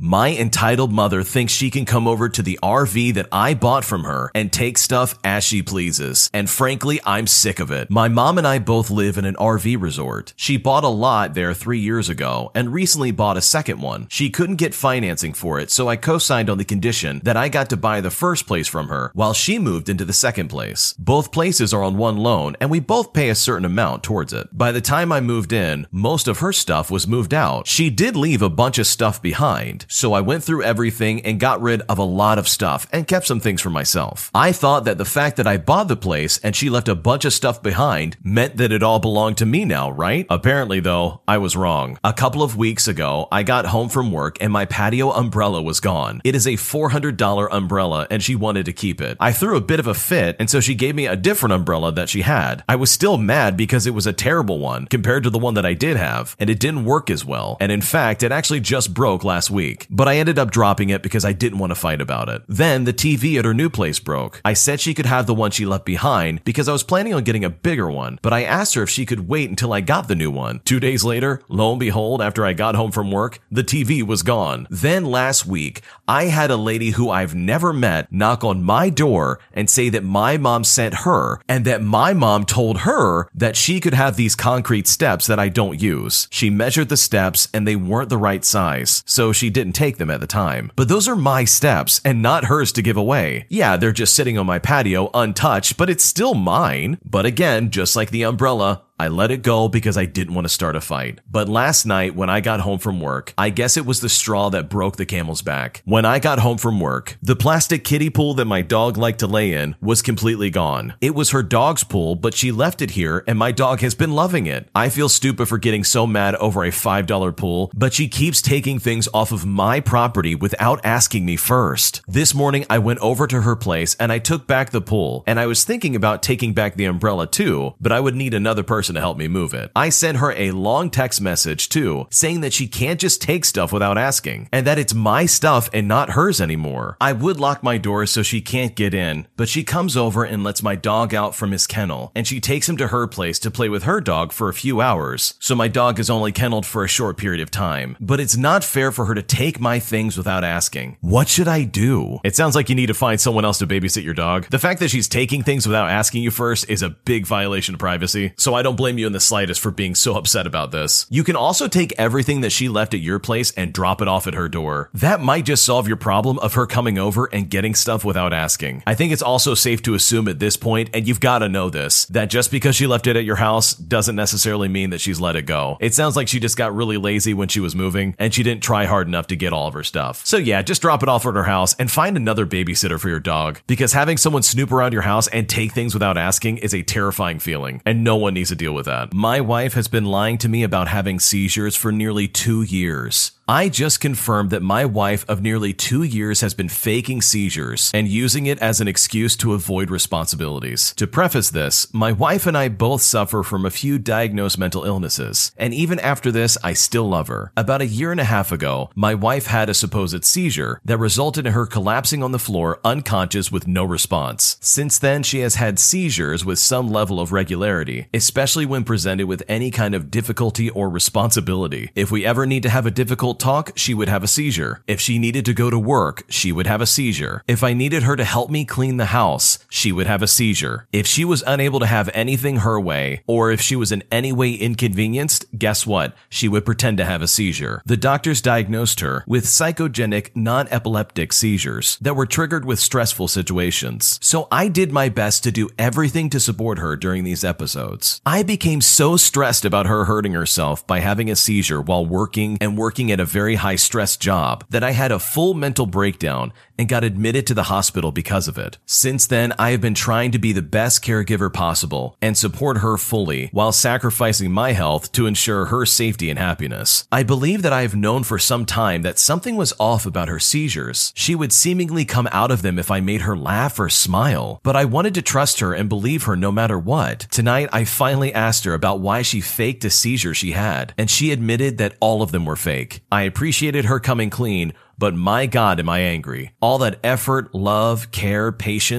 My entitled mother thinks she can come over to the RV that I bought from her and take stuff as she pleases. And frankly, I'm sick of it. My mom and I both live in an RV resort. She bought a lot there 3 years ago and recently bought a second one. She couldn't get financing for it, so I co-signed on the condition that I got to buy the first place from her while she moved into the second place. Both places are on one loan and we both pay a certain amount towards it. By the time I moved in, most of her stuff was moved out. She did leave a bunch of stuff behind, so I went through everything and got rid of a lot of stuff and kept some things for myself. I thought that the fact that I bought the place and she left a bunch of stuff behind meant that it all belonged to me now, right? Apparently though, I was wrong. A couple of weeks ago, I got home from work and my patio umbrella was gone. It is a $400 umbrella and she wanted to keep it. I threw a bit of a fit and so she gave me a different umbrella that she had. I was still mad because it was a terrible one compared to the one that I did have, and it didn't work as well. And in fact, it actually just broke last week. But I ended up dropping it because I didn't want to fight about it. Then the TV at her new place broke. I said she could have the one she left behind because I was planning on getting a bigger one, but I asked her if she could wait until I got the new one. 2 days later, lo and behold, after I got home from work, the TV was gone. Then last week, I had a lady who I've never met knock on my door and say that my mom sent her and that my mom told her that she could have these concrete steps that I don't use. She measured the steps and they weren't the right size, so she didn't take them at the time. But those are my steps and not hers to give away. Yeah, they're just sitting on my patio untouched, but it's still mine. But again, just like the umbrella, I let it go because I didn't want to start a fight. But last night when I got home from work, I guess it was the straw that broke the camel's back. When I got home from work, the plastic kiddie pool that my dog liked to lay in was completely gone. It was her dog's pool, but she left it here and my dog has been loving it. I feel stupid for getting so mad over a $5 pool, but she keeps taking things off of my property without asking me first. This morning I went over to her place and I took back the pool, and I was thinking about taking back the umbrella too, but I would need another person to help me move it. I sent her a long text message too, saying that she can't just take stuff without asking, and that it's my stuff and not hers anymore. I would lock my doors so she can't get in, but she comes over and lets my dog out from his kennel, and she takes him to her place to play with her dog for a few hours, so my dog is only kenneled for a short period of time. But it's not fair for her to take my things without asking. What should I do? It sounds like you need to find someone else to babysit your dog. The fact that she's taking things without asking you first is a big violation of privacy, so I don't blame you in the slightest for being so upset about this. You can also take everything that she left at your place and drop it off at her door. That might just solve your problem of her coming over and getting stuff without asking. I think it's also safe to assume at this point, and you've got to know this, that just because she left it at your house doesn't necessarily mean that she's let it go. It sounds like she just got really lazy when she was moving and she didn't try hard enough to get all of her stuff. So yeah, just drop it off at her house and find another babysitter for your dog, because having someone snoop around your house and take things without asking is a terrifying feeling, and no one needs to deal with that. My wife has been lying to me about having seizures for nearly 2 years. I just confirmed that my wife of nearly 2 years has been faking seizures and using it as an excuse to avoid responsibilities. To preface this, my wife and I both suffer from a few diagnosed mental illnesses, and even after this, I still love her. About a year and a half ago, my wife had a supposed seizure that resulted in her collapsing on the floor unconscious with no response. Since then, she has had seizures with some level of regularity, especially when presented with any kind of difficulty or responsibility. If we ever need to have a difficult talk, she would have a seizure. If she needed to go to work, she would have a seizure. If I needed her to help me clean the house, she would have a seizure. If she was unable to have anything her way, or if she was in any way inconvenienced, guess what? She would pretend to have a seizure. The doctors diagnosed her with psychogenic non-epileptic seizures that were triggered with stressful situations. So I did my best to do everything to support her during these episodes. I became so stressed about her hurting herself by having a seizure while working at a very high stress job that I had a full mental breakdown and got admitted to the hospital because of it. Since then, I have been trying to be the best caregiver possible and support her fully while sacrificing my health to ensure her safety and happiness. I believe that I have known for some time that something was off about her seizures. She would seemingly come out of them if I made her laugh or smile, but I wanted to trust her and believe her no matter what. Tonight, I finally asked her about why she faked a seizure she had, and she admitted that all of them were fake. I appreciated her coming clean, but my God, am I angry. All that effort, love, care, patience,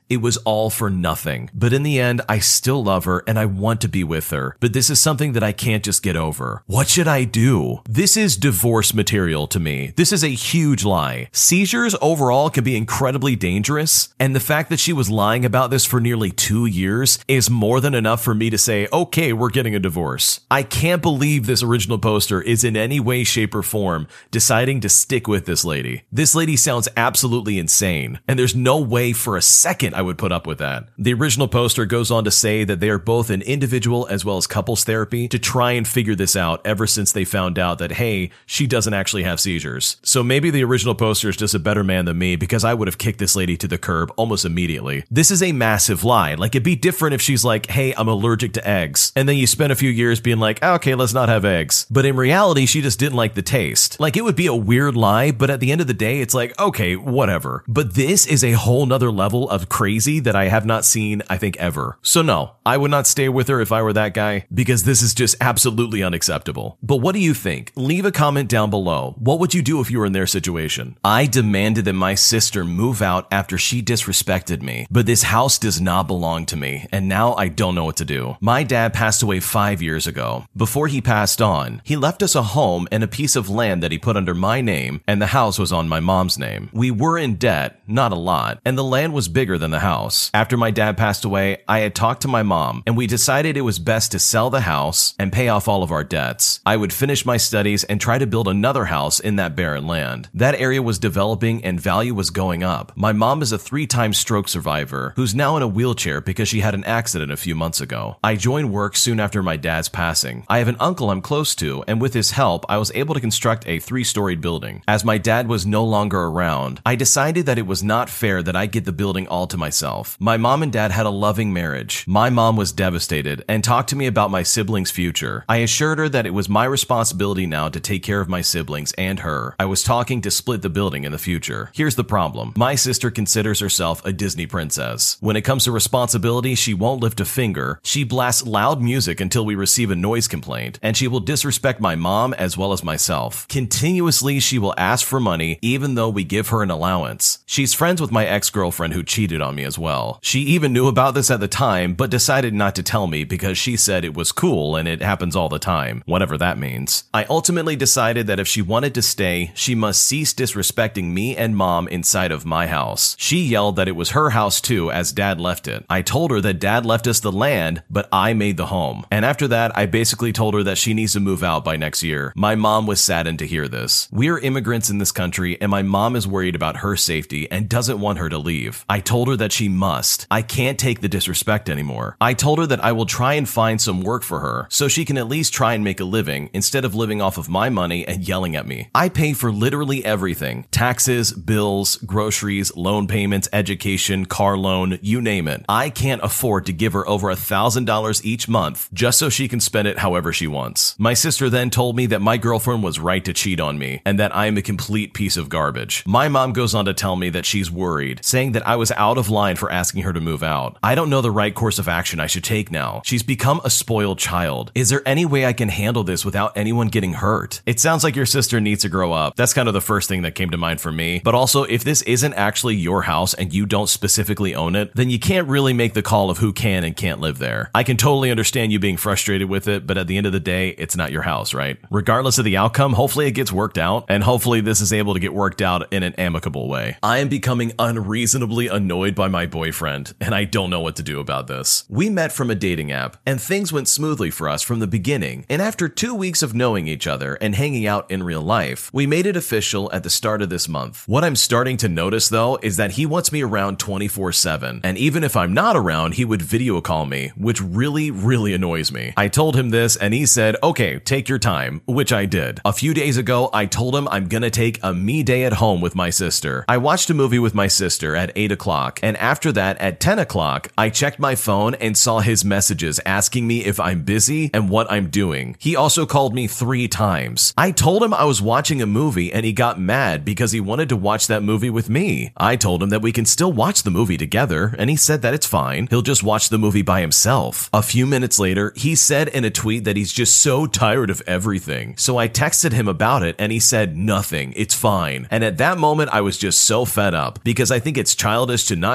It was all for nothing. But in the end, I still love her and I want to be with her. But this is something that I can't just get over. What should I do? This is divorce material to me. This is a huge lie. Seizures overall can be incredibly dangerous, and the fact that she was lying about this for nearly 2 years is more than enough for me to say, okay, we're getting a divorce. I can't believe this original poster is in any way, shape, or form deciding to stick with this lady. This lady sounds absolutely insane, and there's no way for a second I would put up with that. The original poster goes on to say that they are both in individual as well as couples therapy to try and figure this out ever since they found out that, hey, she doesn't actually have seizures. So maybe the original poster is just a better man than me, because I would have kicked this lady to the curb almost immediately. This is a massive lie. Like, it'd be different if she's like, hey, I'm allergic to eggs. And then you spend a few years being like, okay, let's not have eggs. But in reality, she just didn't like the taste. Like, it would be a weird lie, but at the end of the day, it's like, okay, whatever. But this is a whole nother level of crazy that I have not seen, I think, ever. So no, I would not stay with her if I were that guy, because this is just absolutely unacceptable. But what do you think? Leave a comment down below. What would you do if you were in their situation? I demanded that my sister move out after she disrespected me, but this house does not belong to me, and now I don't know what to do. My dad passed away 5 years ago. Before he passed on, he left us a home and a piece of land that he put under my name, and the house was on my mom's name. We were in debt, not a lot, and the land was bigger than the house. After my dad passed away, I had talked to my mom, and we decided it was best to sell the house and pay off all of our debts. I would finish my studies and try to build another house in that barren land. That area was developing and value was going up. My mom is a 3-time stroke survivor who's now in a wheelchair because she had an accident a few months ago. I joined work soon after my dad's passing. I have an uncle I'm close to, and with his help, I was able to construct a 3-storied building. As my dad was no longer around, I decided that it was not fair that I get the building all to myself. My mom and dad had a loving marriage. My mom was devastated and talked to me about my siblings' future. I assured her that it was my responsibility now to take care of my siblings and her. I was talking to split the building in the future. Here's the problem. My sister considers herself a Disney princess. When it comes to responsibility, she won't lift a finger. She blasts loud music until we receive a noise complaint, and she will disrespect my mom as well as myself. Continuously, she will ask for money even though we give her an allowance. She's friends with my ex-girlfriend who cheated on me as well. She even knew about this at the time, but decided not to tell me because she said it was cool and it happens all the time, whatever that means. I ultimately decided that if she wanted to stay, she must cease disrespecting me and mom inside of my house. She yelled that it was her house too, as dad left it. I told her that dad left us the land, but I made the home. And after that, I basically told her that she needs to move out by next year. My mom was saddened to hear this. We're immigrants in this country, and my mom is worried about her safety and doesn't want her to leave. I told her that she must. I can't take the disrespect anymore. I told her that I will try and find some work for her so she can at least try and make a living instead of living off of my money and yelling at me. I pay for literally everything. Taxes, bills, groceries, loan payments, education, car loan, you name it. I can't afford to give her over $1,000 each month just so she can spend it however she wants. My sister then told me that my girlfriend was right to cheat on me and that I am a complete piece of garbage. My mom goes on to tell me that she's worried, saying that I was out of line for asking her to move out. I don't know the right course of action I should take now. She's become a spoiled child. Is there any way I can handle this without anyone getting hurt? It sounds like your sister needs to grow up. That's kind of the first thing that came to mind for me. But also, if this isn't actually your house and you don't specifically own it, then you can't really make the call of who can and can't live there. I can totally understand you being frustrated with it, but at the end of the day, it's not your house, right? Regardless of the outcome, hopefully it gets worked out, and hopefully this is able to get worked out in an amicable way. I am becoming unreasonably annoyed by my boyfriend, and I don't know what to do about this. We met from a dating app, and things went smoothly for us from the beginning, and after 2 weeks of knowing each other and hanging out in real life, we made it official at the start of this month. What I'm starting to notice, though, is that he wants me around 24/7, and even if I'm not around, he would video call me, which really annoys me. I told him this, and he said, okay, take your time, which I did. A few days ago, I told him I'm gonna take a me day at home with my sister. I watched a movie with my sister at 8 o'clock, and after that, at 10 o'clock, I checked my phone and saw his messages asking me if I'm busy and what I'm doing. He also called me 3 times. I told him I was watching a movie, and he got mad because he wanted to watch that movie with me. I told him that we can still watch the movie together, and he said that it's fine. He'll just watch the movie by himself. A few minutes later, he said in a tweet that he's just so tired of everything. So I texted him about it, and he said nothing. It's fine. And at that moment, I was just so fed up because I think it's childish to not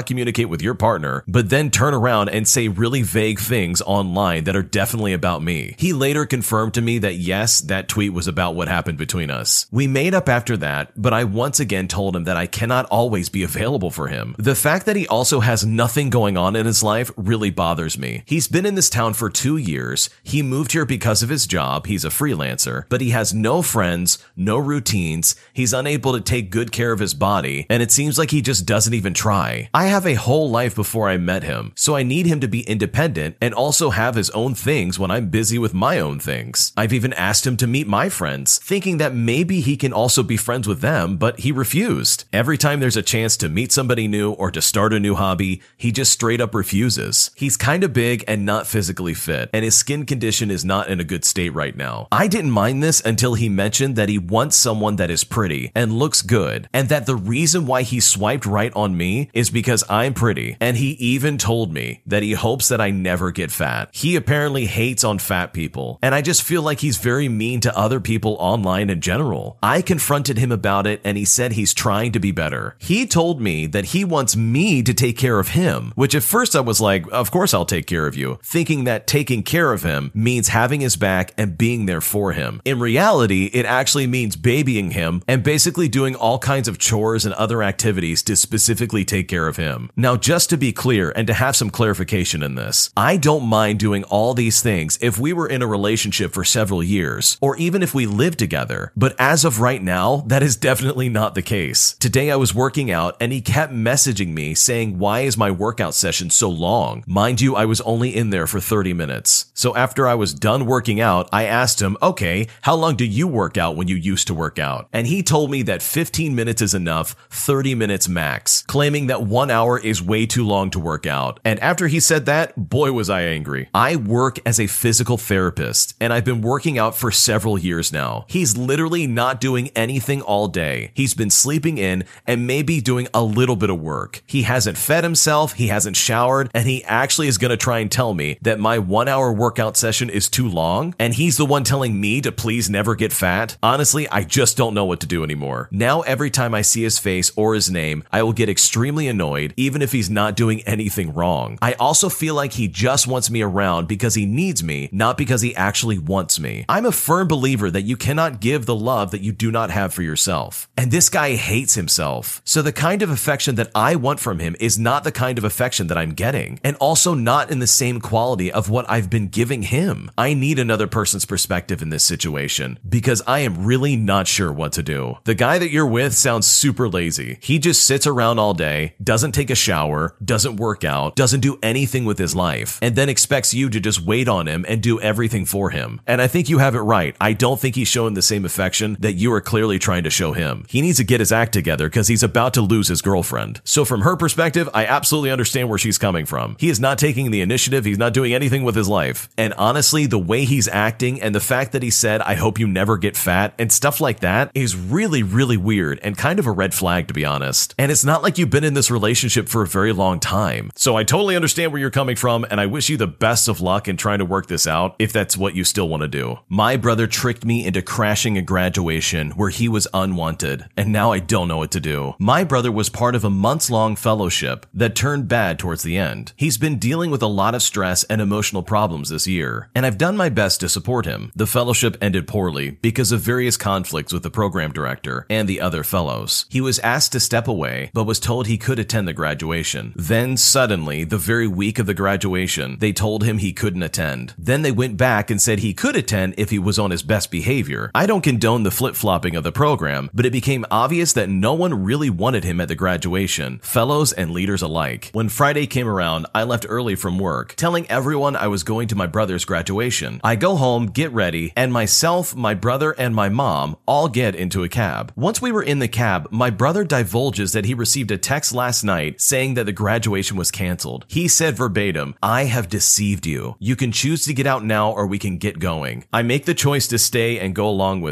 not communicate with your partner, but then turn around and say really vague things online that are definitely about me. He later confirmed to me that yes, that tweet was about what happened between us. We made up after that, but I once again told him that I cannot always be available for him. The fact that he also has nothing going on in his life really bothers me. He's been in this town for 2 years. He moved here because of his job. He's a freelancer, but he has no friends, no routines. He's unable to take good care of his body, and it seems like he just doesn't even try. I have a whole life before I met him, so I need him to be independent and also have his own things when I'm busy with my own things. I've even asked him to meet my friends, thinking that maybe he can also be friends with them, but he refused. Every time there's a chance to meet somebody new or to start a new hobby, he just straight up refuses. He's kind of big and not physically fit, and his skin condition is not in a good state right now. I didn't mind this until he mentioned that he wants someone that is pretty and looks good, and that the reason why he swiped right on me is because I'm pretty, and he even told me that he hopes that I never get fat. He apparently hates on fat people, and I just feel like he's very mean to other people online in general. I confronted him about it, and he said he's trying to be better. He told me that he wants me to take care of him, which at first I was like, of course I'll take care of you, thinking that taking care of him means having his back and being there for him. In reality, it actually means babying him and basically doing all kinds of chores and other activities to specifically take care of him. Now, just to be clear and to have some clarification in this, I don't mind doing all these things if we were in a relationship for several years, or even if we lived together. But as of right now, that is definitely not the case. Today I was working out and he kept messaging me saying, why is my workout session so long? Mind you, I was only in there for 30 minutes. So after I was done working out, I asked him, okay, how long do you work out when you used to work out? And he told me that 15 minutes is enough, 30 minutes max, claiming that 1 hour is way too long to work out. And after he said that, boy was I angry. I work as a physical therapist, and I've been working out for several years now. He's literally not doing anything all day. He's been sleeping in and maybe doing a little bit of work. He hasn't fed himself, he hasn't showered, and he actually is going to try and tell me that my 1 hour workout session is too long, and he's the one telling me to please never get fat. Honestly, I just don't know what to do anymore. Now every time I see his face or his name, I will get extremely annoyed, even if he's not doing anything wrong. I also feel like he just wants me around because he needs me, not because he actually wants me. I'm a firm believer that you cannot give the love that you do not have for yourself. And this guy hates himself. So the kind of affection that I want from him is not the kind of affection that I'm getting, and also not in the same quality of what I've been giving him. I need another person's perspective in this situation because I am really not sure what to do. The guy that you're with sounds super lazy. He just sits around all day, doesn't take a shower, doesn't work out, doesn't do anything with his life, and then expects you to just wait on him and do everything for him. And I think you have it right. I don't think he's showing the same affection that you are clearly trying to show him. He needs to get his act together because he's about to lose his girlfriend. So from her perspective, I absolutely understand where she's coming from. He is not taking the initiative. He's not doing anything with his life. And honestly, the way he's acting and the fact that he said, I hope you never get fat and stuff like that is really, really weird and kind of a red flag, to be honest. And it's not like you've been in this relationship for a very long time. So I totally understand where you're coming from, and I wish you the best of luck in trying to work this out if that's what you still want to do. My brother tricked me into crashing a graduation where he was unwanted, and now I don't know what to do. My brother was part of a months-long fellowship that turned bad towards the end. He's been dealing with a lot of stress and emotional problems this year, and I've done my best to support him. The fellowship ended poorly because of various conflicts with the program director and the other fellows. He was asked to step away, but was told he could attend the graduation. Then suddenly, the very week of the graduation, they told him he couldn't attend. Then they went back and said he could attend if he was on his best behavior. I don't condone the flip-flopping of the program, but it became obvious that no one really wanted him at the graduation, fellows and leaders alike. When Friday came around, I left early from work, telling everyone I was going to my brother's graduation. I go home, get ready, and myself, my brother, and my mom all get into a cab. Once we were in the cab, my brother divulges that he received a text last night saying that the graduation was canceled. He said verbatim, I have deceived you. You can choose to get out now or we can get going. I make the choice to stay and go along with it.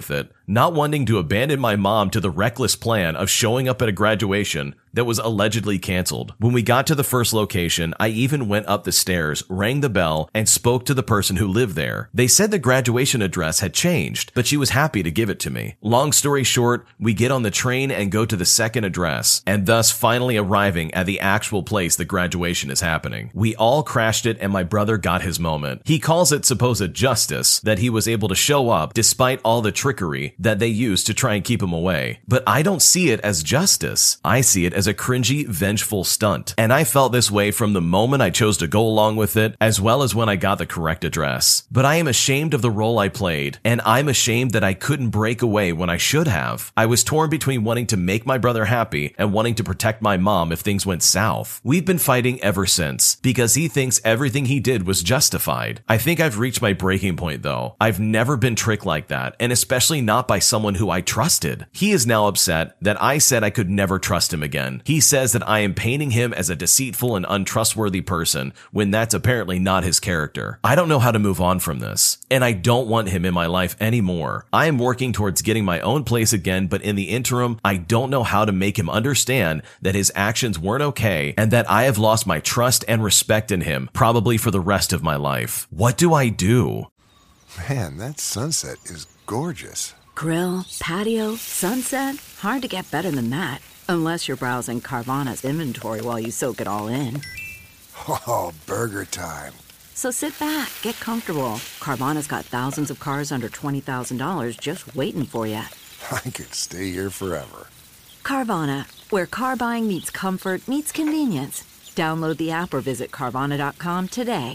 not wanting to abandon my mom to the reckless plan of showing up at a graduation that was allegedly canceled. When we got to the first location, I even went up the stairs, rang the bell, and spoke to the person who lived there. They said the graduation address had changed, but she was happy to give it to me. Long story short, we get on the train and go to the second address, and thus finally arriving at the actual place the graduation is happening. We all crashed it, and my brother got his moment. He calls it supposed justice that he was able to show up despite all the trickery that they used to try and keep him away. But I don't see it as justice. I see it as a cringy, vengeful stunt. And I felt this way from the moment I chose to go along with it, as well as when I got the correct address. But I am ashamed of the role I played, and I'm ashamed that I couldn't break away when I should have. I was torn between wanting to make my brother happy and wanting to protect my mom if things went south. We've been fighting ever since, because he thinks everything he did was justified. I think I've reached my breaking point though. I've never been tricked like that, and especially not by someone who I trusted. He is now upset that I said I could never trust him again. He says that I am painting him as a deceitful and untrustworthy person when that's apparently not his character. I don't know how to move on from this, and I don't want him in my life anymore. I am working towards getting my own place again, but in the interim, I don't know how to make him understand that his actions weren't okay and that I have lost my trust and respect in him, probably for the rest of my life. What do I do? Man, that sunset is gorgeous. Grill, patio, sunset. Hard to get better than that. Unless you're browsing Carvana's inventory while you soak it all in. Oh, burger time. So sit back, get comfortable. Carvana's got thousands of cars under $20,000 just waiting for you. I could stay here forever. Carvana, where car buying meets comfort meets convenience. Download the app or visit Carvana.com today.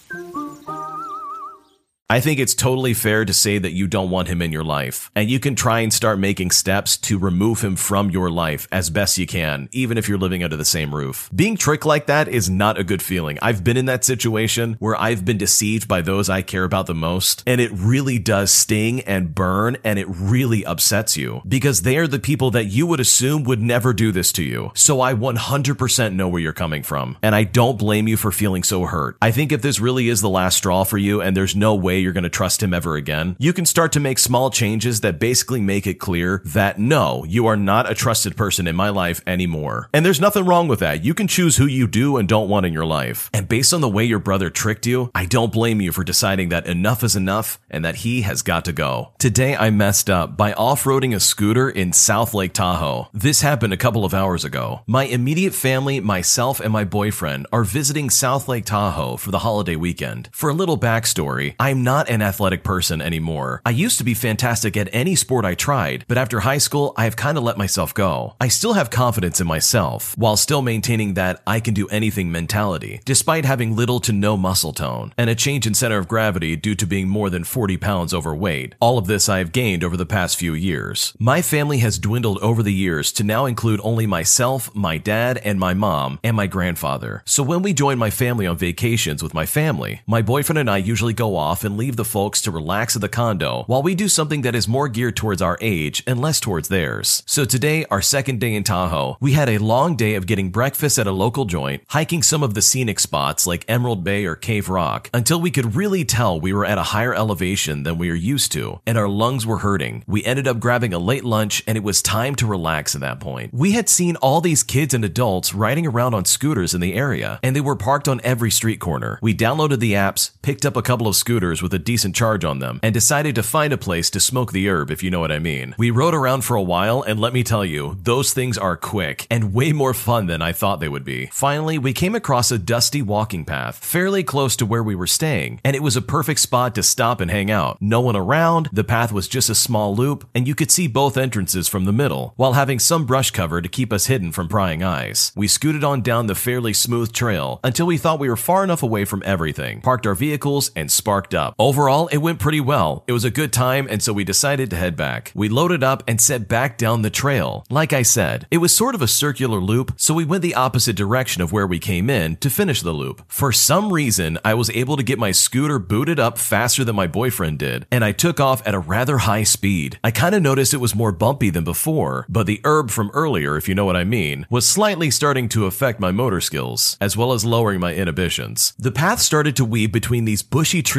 I think it's totally fair to say that you don't want him in your life, and you can try and start making steps to remove him from your life as best you can, even if you're living under the same roof. Being tricked like that is not a good feeling. I've been in that situation where I've been deceived by those I care about the most, and it really does sting and burn, and it really upsets you, because they are the people that you would assume would never do this to you. So I 100% know where you're coming from, and I don't blame you for feeling so hurt. I think if this really is the last straw for you, and there's no way you're going to trust him ever again, you can start to make small changes that basically make it clear that no, you are not a trusted person in my life anymore. And there's nothing wrong with that. You can choose who you do and don't want in your life. And based on the way your brother tricked you, I don't blame you for deciding that enough is enough and that he has got to go. Today I messed up by off-roading a scooter in South Lake Tahoe. This happened a couple of hours ago. My immediate family, myself, and my boyfriend are visiting South Lake Tahoe for the holiday weekend. For a little backstory, I'm not an athletic person anymore. I used to be fantastic at any sport I tried, but after high school, I have kind of let myself go. I still have confidence in myself, while still maintaining that I can do anything mentality, despite having little to no muscle tone, and a change in center of gravity due to being more than 40 pounds overweight. All of this I have gained over the past few years. My family has dwindled over the years to now include only myself, my dad, and my mom, and my grandfather. So when we join my family on vacations with my family, my boyfriend and I usually go off and leave the folks to relax at the condo while we do something that is more geared towards our age and less towards theirs. So today, our second day in Tahoe, we had a long day of getting breakfast at a local joint, hiking some of the scenic spots like Emerald Bay or Cave Rock, until we could really tell we were at a higher elevation than we are used to, and our lungs were hurting. We ended up grabbing a late lunch, and it was time to relax at that point. We had seen all these kids and adults riding around on scooters in the area, and they were parked on every street corner. We downloaded the apps, picked up a couple of scooters with a decent charge on them, and decided to find a place to smoke the herb, if you know what I mean. We rode around for a while, and let me tell you, those things are quick and way more fun than I thought they would be. Finally, we came across a dusty walking path fairly close to where we were staying, and it was a perfect spot to stop and hang out. No one around, the path was just a small loop, and you could see both entrances from the middle, while having some brush cover to keep us hidden from prying eyes. We scooted on down the fairly smooth trail until we thought we were far enough away from everything, parked our vehicles, and sparked up. Overall, it went pretty well. It was a good time, and so we decided to head back. We loaded up and set back down the trail. Like I said, it was sort of a circular loop, so we went the opposite direction of where we came in to finish the loop. For some reason, I was able to get my scooter booted up faster than my boyfriend did, and I took off at a rather high speed. I kind of noticed it was more bumpy than before, but the herb from earlier, if you know what I mean, was slightly starting to affect my motor skills, as well as lowering my inhibitions. The path started to weave between these bushy tree-like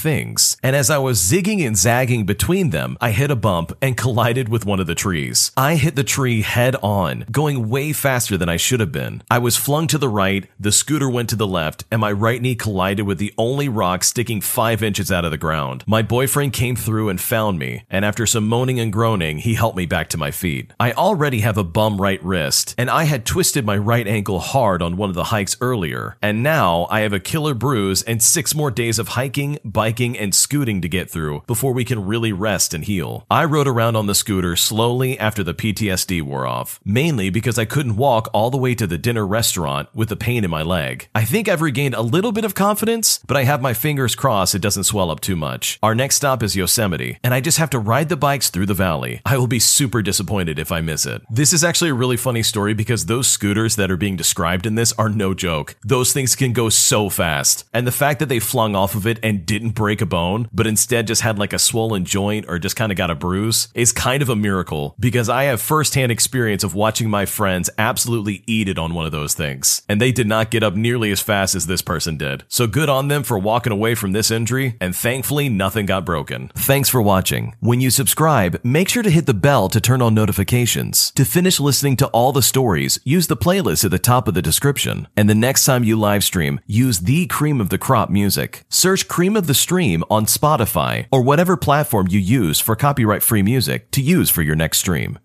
things. And as I was zigging and zagging between them, I hit a bump and collided with one of the trees. I hit the tree head on, going way faster than I should have been. I was flung to the right, the scooter went to the left, and my right knee collided with the only rock sticking 5 inches out of the ground. My boyfriend came through and found me, and after some moaning and groaning, he helped me back to my feet. I already have a bum right wrist, and I had twisted my right ankle hard on one of the hikes earlier, and now I have a killer bruise and 6 more days of hiking, biking, and scooting to get through before we can really rest and heal. I rode around on the scooter slowly after the PTSD wore off, mainly because I couldn't walk all the way to the dinner restaurant with the pain in my leg. I think I've regained a little bit of confidence, but I have my fingers crossed it doesn't swell up too much. Our next stop is Yosemite, and I just have to ride the bikes through the valley. I will be super disappointed if I miss it. This is actually a really funny story because those scooters that are being described in this are no joke. Those things can go so fast, and the fact that they flung off of it and didn't break a bone, but instead just had like a swollen joint or just kind of got a bruise is kind of a miracle, because I have firsthand experience of watching my friends absolutely eat it on one of those things, and they did not get up nearly as fast as this person did. So good on them for walking away from this injury, and thankfully nothing got broken. Thanks for watching. When you subscribe, make sure to hit the bell to turn on notifications. To finish listening to all the stories, use the playlist at the top of the description. And the next time you live stream, use the Cream of the Crop music. Search Cream of the Stream on Spotify or whatever platform you use for copyright-free music to use for your next stream.